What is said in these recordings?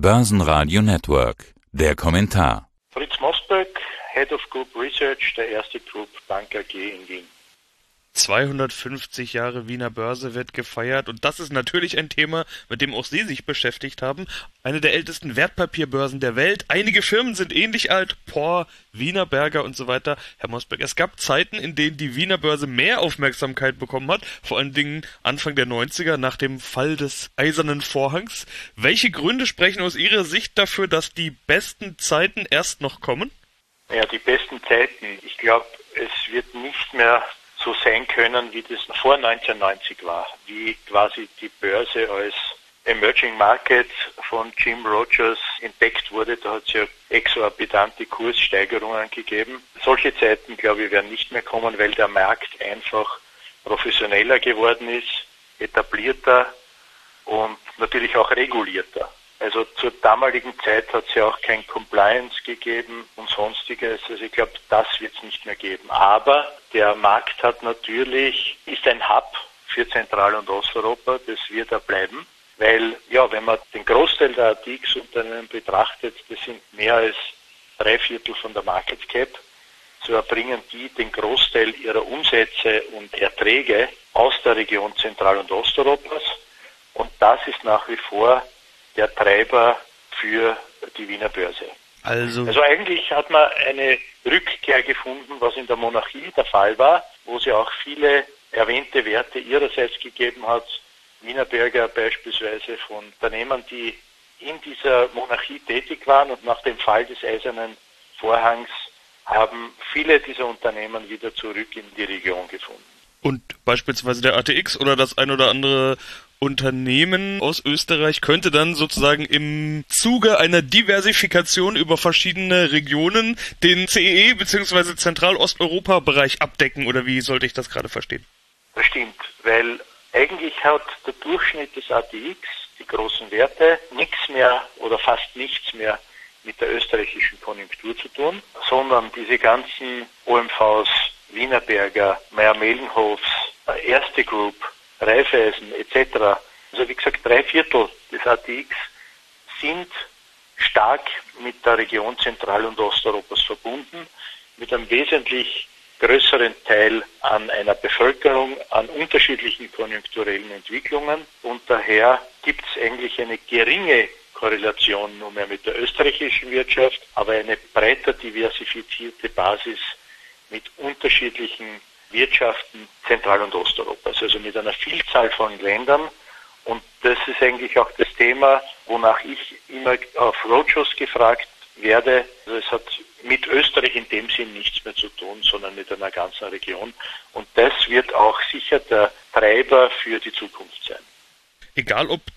Börsenradio Network. Der Kommentar. Fritz Mosböck, Head of Group Research der Erste Group Bank AG in Wien. 250 Jahre Wiener Börse wird gefeiert und das ist natürlich ein Thema, mit dem auch Sie sich beschäftigt haben. Eine der ältesten Wertpapierbörsen der Welt. Einige Firmen sind ähnlich alt, POR, Wienerberger und so weiter. Herr Mosböck, es gab Zeiten, in denen die Wiener Börse mehr Aufmerksamkeit bekommen hat, vor allen Dingen Anfang der 90er nach dem Fall des Eisernen Vorhangs. Welche Gründe sprechen aus Ihrer Sicht dafür, dass die besten Zeiten erst noch kommen? Ja, die besten Zeiten. Ich glaube, es wird nicht mehr so sein können, wie das vor 1990 war, wie quasi die Börse als Emerging Market von Jim Rogers entdeckt wurde. Da hat es ja exorbitante Kurssteigerungen gegeben. Solche Zeiten, glaube ich, werden nicht mehr kommen, weil der Markt einfach professioneller geworden ist, etablierter und natürlich auch regulierter. Also zur damaligen Zeit hat es ja auch kein Compliance gegeben und sonstiges. Also ich glaube, das wird es nicht mehr geben. Aber der Markt ist ein Hub für Zentral- und Osteuropa. Das wird er bleiben. Weil, ja, wenn man den Großteil der ATX-Unternehmen betrachtet, das sind mehr als 3/4 von der Market Cap, so erbringen die den Großteil ihrer Umsätze und Erträge aus der Region Zentral- und Osteuropas. Und das ist nach wie vor der Treiber für die Wiener Börse. Also eigentlich hat man eine Rückkehr gefunden, was in der Monarchie der Fall war, wo es ja auch viele erwähnte Werte ihrerseits gegeben hat. Wienerberger beispielsweise von Unternehmen, die in dieser Monarchie tätig waren, und nach dem Fall des Eisernen Vorhangs haben viele dieser Unternehmen wieder zurück in die Region gefunden. Und beispielsweise der ATX oder das ein oder andere Unternehmen aus Österreich könnte dann sozusagen im Zuge einer Diversifikation über verschiedene Regionen den CEE bzw. Zentral-Osteuropa-Bereich abdecken, oder wie sollte ich das gerade verstehen? Das stimmt, weil eigentlich hat der Durchschnitt des ATX, die großen Werte, nichts mehr oder fast nichts mehr mit der österreichischen Konjunktur zu tun, sondern diese ganzen OMVs, Wienerberger, Mayr-Melnhof, Erste Group, Raiffeisen etc., also wie gesagt 3/4 des ATX sind stark mit der Region Zentral- und Osteuropas verbunden, mit einem wesentlich größeren Teil an einer Bevölkerung, an unterschiedlichen konjunkturellen Entwicklungen, und daher gibt es eigentlich eine geringe Korrelation nur mehr mit der österreichischen Wirtschaft, aber eine breiter diversifizierte Basis mit unterschiedlichen Wirtschaften Zentral- und Osteuropas, also mit einer Vielzahl von Ländern. Und das ist eigentlich auch das Thema, wonach ich immer auf Roadshows gefragt werde. Also es hat mit Österreich in dem Sinn nichts mehr zu tun, sondern mit einer ganzen Region. Und das wird auch sicher der Treiber für die Zukunft sein. Egal ob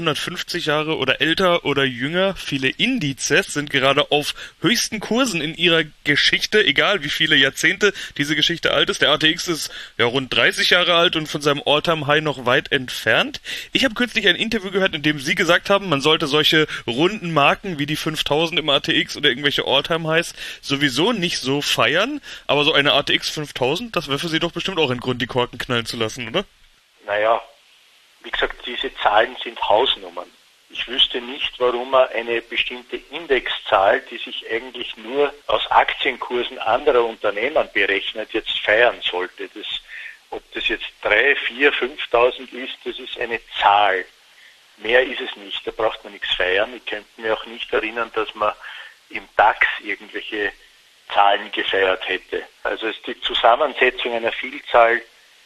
250 Jahre oder älter oder jünger, viele Indizes sind gerade auf höchsten Kursen in ihrer Geschichte, egal wie viele Jahrzehnte diese Geschichte alt ist. Der ATX ist ja rund 30 Jahre alt und von seinem All-Time-High noch weit entfernt. Ich habe kürzlich ein Interview gehört, in dem Sie gesagt haben, man sollte solche runden Marken wie die 5000 im ATX oder irgendwelche All-Time-Highs sowieso nicht so feiern, aber so eine ATX 5000, das wäre für Sie doch bestimmt auch ein Grund, die Korken knallen zu lassen, oder? Naja, wie gesagt, diese Zahlen sind Hausnummern. Ich wüsste nicht, warum man eine bestimmte Indexzahl, die sich eigentlich nur aus Aktienkursen anderer Unternehmen berechnet, jetzt feiern sollte. Ob das jetzt 3.000, 4.000, 5.000 ist, das ist eine Zahl. Mehr ist es nicht, da braucht man nichts feiern. Ich könnte mir auch nicht erinnern, dass man im DAX irgendwelche Zahlen gefeiert hätte. Also es ist die Zusammensetzung einer Vielzahl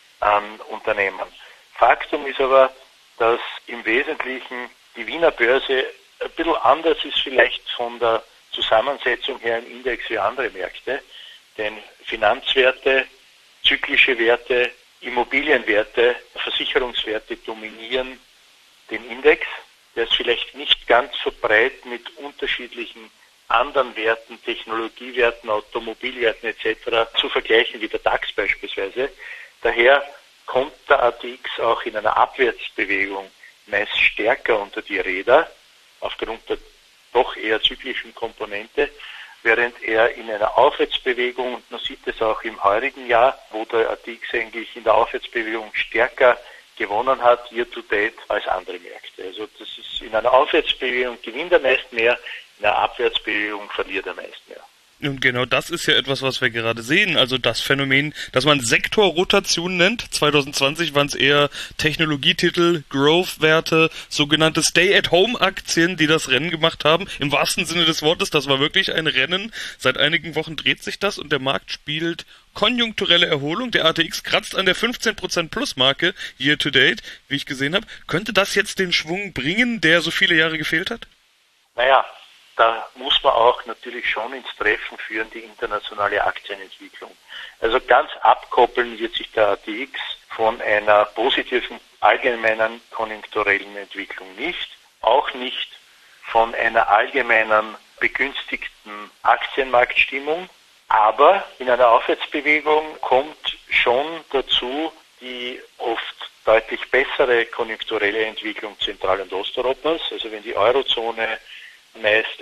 an Unternehmen. Faktum ist aber, dass im Wesentlichen die Wiener Börse ein bisschen anders ist vielleicht von der Zusammensetzung her im Index wie andere Märkte. Denn Finanzwerte, zyklische Werte, Immobilienwerte, Versicherungswerte dominieren den Index. Der ist vielleicht nicht ganz so breit mit unterschiedlichen anderen Werten, Technologiewerten, Automobilwerten etc. zu vergleichen wie der DAX beispielsweise. Daher kommt der ATX auch in einer Abwärtsbewegung meist stärker unter die Räder, aufgrund der doch eher zyklischen Komponente, während er in einer Aufwärtsbewegung, und man sieht es auch im heurigen Jahr, wo der ATX eigentlich in der Aufwärtsbewegung stärker gewonnen hat, year to date, als andere Märkte. Also das ist in einer Aufwärtsbewegung gewinnt er meist mehr, in einer Abwärtsbewegung verliert er meist mehr. Und genau das ist ja etwas, was wir gerade sehen. Also das Phänomen, das man Sektorrotation nennt. 2020 waren es eher Technologietitel, Growth-Werte, sogenannte Stay-at-Home-Aktien, die das Rennen gemacht haben. Im wahrsten Sinne des Wortes, das war wirklich ein Rennen. Seit einigen Wochen dreht sich das und der Markt spielt konjunkturelle Erholung. Der ATX kratzt an der 15% Plus-Marke year to date, wie ich gesehen habe. Könnte das jetzt den Schwung bringen, der so viele Jahre gefehlt hat? Naja, da muss man auch natürlich schon ins Treffen führen, die internationale Aktienentwicklung. Also ganz abkoppeln wird sich der ATX von einer positiven allgemeinen konjunkturellen Entwicklung nicht, auch nicht von einer allgemeinen begünstigten Aktienmarktstimmung, aber in einer Aufwärtsbewegung kommt schon dazu die oft deutlich bessere konjunkturelle Entwicklung Zentral- und Osteuropas. Also wenn die Eurozone meist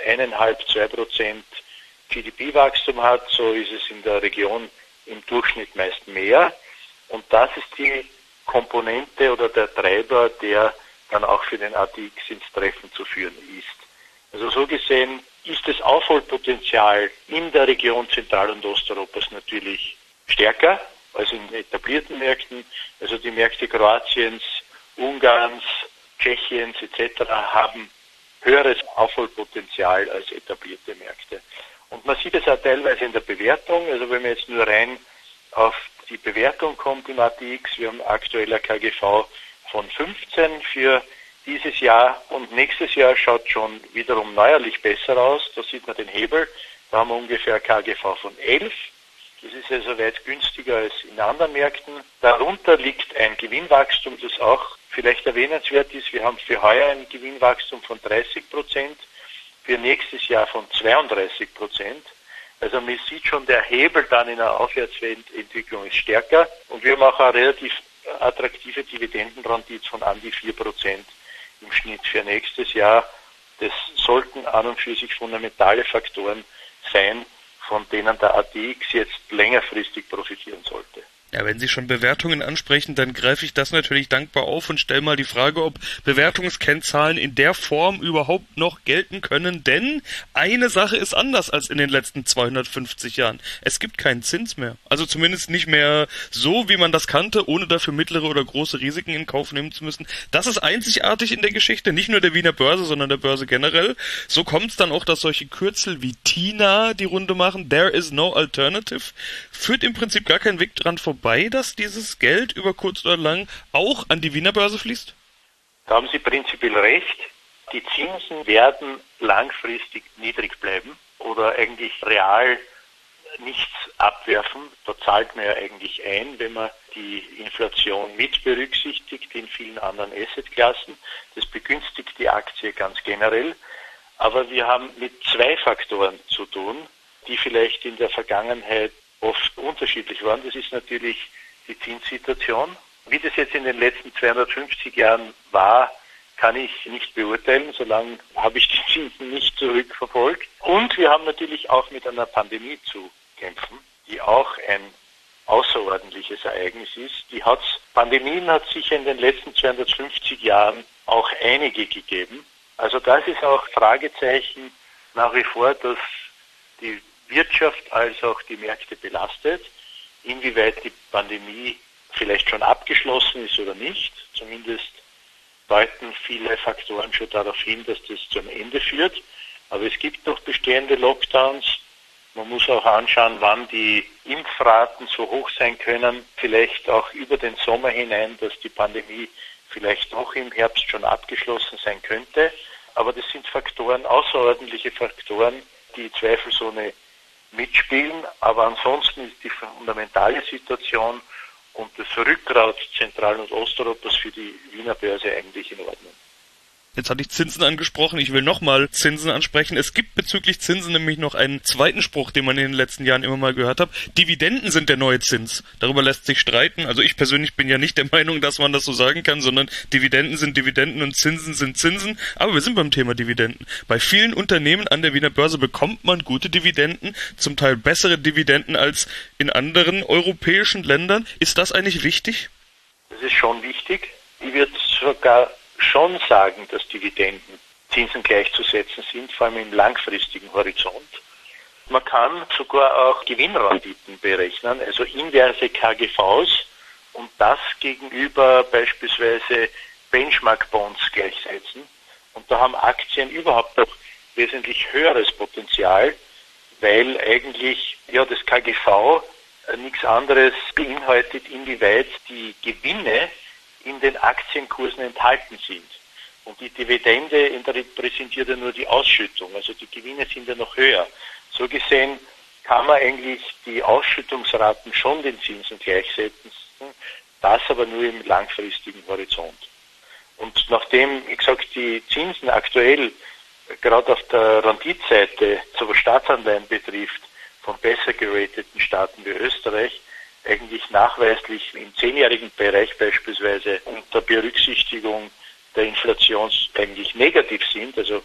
1,5–2% GDP-Wachstum hat, so ist es in der Region im Durchschnitt meist mehr. Und das ist die Komponente oder der Treiber, der dann auch für den ATX ins Treffen zu führen ist. Also so gesehen ist das Aufholpotenzial in der Region Zentral- und Osteuropas natürlich stärker als in etablierten Märkten. Also die Märkte Kroatiens, Ungarns, Tschechiens etc. haben höheres Aufholpotenzial als etablierte Märkte. Und man sieht es auch teilweise in der Bewertung, also wenn man jetzt nur rein auf die Bewertung kommt im ATX, wir haben aktuell ein KGV von 15 für dieses Jahr und nächstes Jahr schaut schon wiederum neuerlich besser aus, da sieht man den Hebel, da haben wir ungefähr ein KGV von 11, das ist also weit günstiger als in anderen Märkten. Darunter liegt ein Gewinnwachstum, das auch vielleicht erwähnenswert ist. Wir haben für heuer ein Gewinnwachstum von 30%, für nächstes Jahr von 32%. Also man sieht schon, der Hebel dann in der Aufwärtsentwicklung ist stärker und wir haben auch eine relativ attraktive Dividendenrendite von an die 4% im Schnitt für nächstes Jahr. Das sollten an und für sich fundamentale Faktoren sein, von denen der ATX jetzt längerfristig profitieren sollte. Ja, wenn Sie schon Bewertungen ansprechen, dann greife ich das natürlich dankbar auf und stelle mal die Frage, ob Bewertungskennzahlen in der Form überhaupt noch gelten können, denn eine Sache ist anders als in den letzten 250 Jahren. Es gibt keinen Zins mehr. Also zumindest nicht mehr so, wie man das kannte, ohne dafür mittlere oder große Risiken in Kauf nehmen zu müssen. Das ist einzigartig in der Geschichte, nicht nur der Wiener Börse, sondern der Börse generell. So kommt es dann auch, dass solche Kürzel wie TINA die Runde machen, There is no alternative, führt im Prinzip gar kein Weg dran vorbei, dass dieses Geld über kurz oder lang auch an die Wiener Börse fließt? Da haben Sie prinzipiell recht. Die Zinsen werden langfristig niedrig bleiben oder eigentlich real nichts abwerfen. Da zahlt man ja eigentlich ein, wenn man die Inflation mit berücksichtigt in vielen anderen Assetklassen. Das begünstigt die Aktie ganz generell. Aber wir haben mit zwei Faktoren zu tun, die vielleicht in der Vergangenheit oft unterschiedlich waren. Das ist natürlich die Zinssituation. Wie das jetzt in den letzten 250 Jahren war, kann ich nicht beurteilen, solange habe ich die Zinsen nicht zurückverfolgt. Und wir haben natürlich auch mit einer Pandemie zu kämpfen, die auch ein außerordentliches Ereignis ist. Pandemien hat sicher in den letzten 250 Jahren auch einige gegeben. Also das ist auch Fragezeichen nach wie vor, dass die Wirtschaft als auch die Märkte belastet, inwieweit die Pandemie vielleicht schon abgeschlossen ist oder nicht. Zumindest deuten viele Faktoren schon darauf hin, dass das zum Ende führt. Aber es gibt noch bestehende Lockdowns. Man muss auch anschauen, wann die Impfraten so hoch sein können, vielleicht auch über den Sommer hinein, dass die Pandemie vielleicht auch im Herbst schon abgeschlossen sein könnte. Aber das sind Faktoren, außerordentliche Faktoren, die zweifelsohne mitspielen, aber ansonsten ist die fundamentale Situation und das Rückgrat Zentral- und Osteuropas für die Wiener Börse eigentlich in Ordnung. Jetzt hatte ich Zinsen angesprochen, ich will nochmal Zinsen ansprechen. Es gibt bezüglich Zinsen nämlich noch einen zweiten Spruch, den man in den letzten Jahren immer mal gehört hat. Dividenden sind der neue Zins. Darüber lässt sich streiten. Also ich persönlich bin ja nicht der Meinung, dass man das so sagen kann, sondern Dividenden sind Dividenden und Zinsen sind Zinsen. Aber wir sind beim Thema Dividenden. Bei vielen Unternehmen an der Wiener Börse bekommt man gute Dividenden, zum Teil bessere Dividenden als in anderen europäischen Ländern. Ist das eigentlich wichtig? Das ist schon wichtig. Ich würde sogar schon sagen, dass Dividendenzinsen gleichzusetzen sind, vor allem im langfristigen Horizont. Man kann sogar auch Gewinnrenditen berechnen, also inverse KGVs, und das gegenüber beispielsweise Benchmark-Bonds gleichsetzen. Und da haben Aktien überhaupt noch wesentlich höheres Potenzial, weil eigentlich das KGV nichts anderes beinhaltet, inwieweit die Gewinne in den Aktienkursen enthalten sind. Und die Dividende repräsentiert ja nur die Ausschüttung, also die Gewinne sind ja noch höher. So gesehen kann man eigentlich die Ausschüttungsraten schon den Zinsen gleichsetzen, das aber nur im langfristigen Horizont. Und nachdem, wie gesagt, die Zinsen aktuell gerade auf der Renditseite, so was Staatsanleihen betrifft, von besser gerateten Staaten wie Österreich eigentlich nachweislich im 10-jährigen Bereich beispielsweise unter Berücksichtigung der Inflation eigentlich negativ sind, also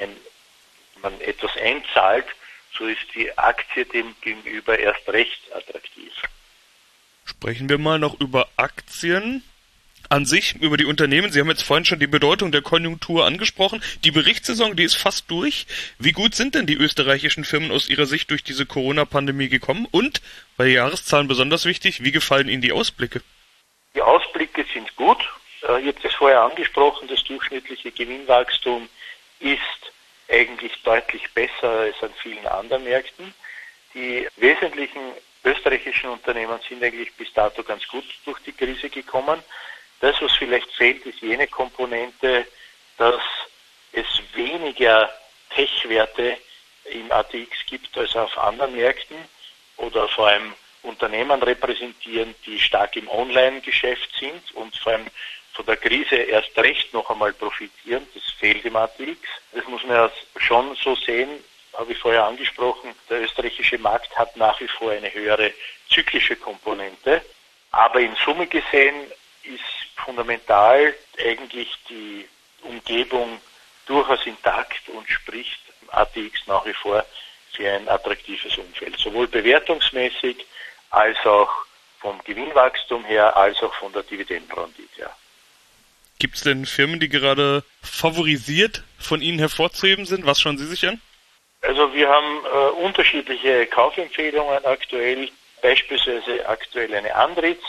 man etwas einzahlt, so ist die Aktie dem gegenüber erst recht attraktiv. Sprechen wir mal noch über Aktien an sich, über die Unternehmen. Sie haben jetzt vorhin schon die Bedeutung der Konjunktur angesprochen. Die Berichtssaison, die ist fast durch. Wie gut sind denn die österreichischen Firmen aus Ihrer Sicht durch diese Corona-Pandemie gekommen? Und, bei Jahreszahlen besonders wichtig, wie gefallen Ihnen die Ausblicke? Die Ausblicke sind gut. Ich habe das vorher angesprochen, das durchschnittliche Gewinnwachstum ist eigentlich deutlich besser als an vielen anderen Märkten. Die wesentlichen österreichischen Unternehmen sind eigentlich bis dato ganz gut durch die Krise gekommen. Das, was vielleicht fehlt, ist jene Komponente, dass es weniger Tech-Werte im ATX gibt als auf anderen Märkten oder vor allem Unternehmen repräsentieren, die stark im Online-Geschäft sind und vor allem von der Krise erst recht noch einmal profitieren. Das fehlt im ATX. Das muss man ja schon so sehen, habe ich vorher angesprochen. Der österreichische Markt hat nach wie vor eine höhere zyklische Komponente. Aber in Summe gesehen ist fundamental eigentlich die Umgebung durchaus intakt und spricht ATX nach wie vor für ein attraktives Umfeld. Sowohl bewertungsmäßig als auch vom Gewinnwachstum her, als auch von der Dividendenrendite her. Gibt es denn Firmen, die gerade favorisiert von Ihnen hervorzuheben sind? Was schauen Sie sich an? Also wir haben unterschiedliche Kaufempfehlungen aktuell, beispielsweise aktuell eine Andritz.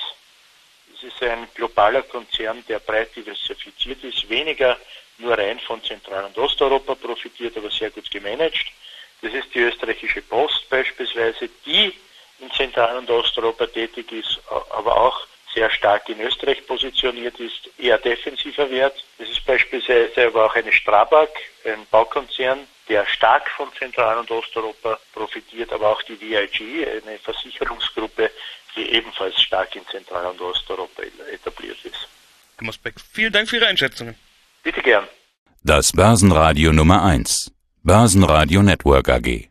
Das ist ein globaler Konzern, der breit diversifiziert ist, weniger nur rein von Zentral- und Osteuropa profitiert, aber sehr gut gemanagt. Das ist die österreichische Post beispielsweise, die in Zentral- und Osteuropa tätig ist, aber auch sehr stark in Österreich positioniert ist, eher defensiver Wert. Das ist beispielsweise aber auch eine Strabag, ein Baukonzern, der stark von Zentral- und Osteuropa profitiert, aber auch die VIG, eine Versicherungsgruppe, die ebenfalls stark in Zentral- und Osteuropa etabliert ist. Herr Mosbeck, vielen Dank für Ihre Einschätzungen. Bitte gern. Das Börsenradio Nummer 1. Börsenradio Network AG.